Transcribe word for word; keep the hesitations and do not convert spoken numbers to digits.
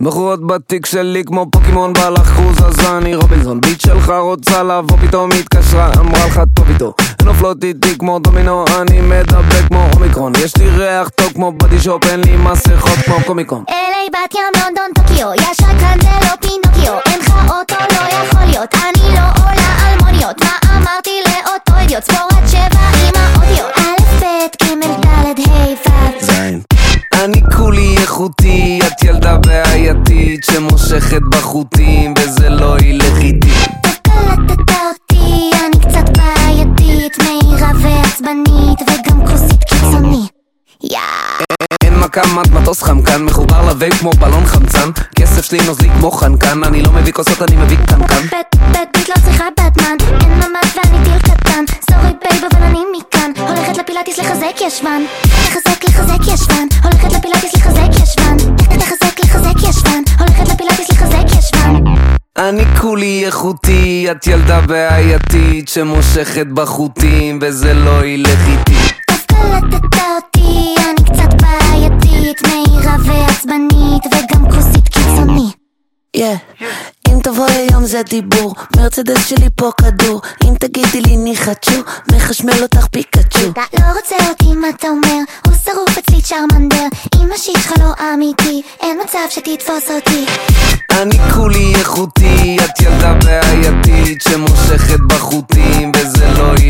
בחורות בתיק שלי כמו פוקימון בלח חוז, אז אני רובינזון. ביט שלך רוצה לבוא, פתאום התקשרה, אמרה לך טוב איתו, נופלות איתי כמו דומינו, אני מדבק כמו אומיקרון. יש לי ריח טוב כמו בדי שופ, אין לי מסכות כמו קומיקון. אלי בת ים לונדון טוקיו, ישר כאן זה לא פינוקיו, אין לך אוטו לא יכול להיות, אני לא עולה על מוניות. מה אמרתי לאותו אידיוט, ספורת שבע עם האודיו, א' ב' ג' ד' ה' ו' זין. אני כולי איכותי, את ילדה בעייתית שמושכת בחוטים וזה לא ילך איתי. קלטת אותי, אני קצת בעייתית, מהירה ועצבנית וגם כוסית קיצוני. יא אין מקמת מטוס חמקן, מחובר לווייב כמו בלון חמצן, כסף שלי נוזלי כמו חנקן, אני לא מביא כוסות, אני מביא קנקן. בית בית בית לא צריכה בטמן, אין ממש ואני טיל קטן, סורי בייב אבל אני מכאן, הולכת לפילאטיס לחזק ישבן, לחזק לחזק ישבן, הולכת לפילאטיס לחזק ישבן, לחזק לחזק ישבן, הולכת לפילאטיס לחזק ישבן. אני כולי איכותי, את ילדה בעייתית שמושכת בחוטים וזה לא ילך איתי. קלטת אותי, אני קצת בעייתית, מהירה ועצבנית וגם כוסית קיצוני. Yeah. אם תבוא היום זה דיבור, מרצדס שלי פה כדור, אם תגידי לי ניחצ'ו, מחשמל אותך פיקצ'ו. אתה לא רוצה אותי, מה אתה אומר? הוא שרוף אצלי צ'רמנדר, אם השיט שלך לא אמיתי, אין מצב שתתפוס אותי. אני כולי איכותי, את ילדה בעייתית שמושכת בחוטים וזה לא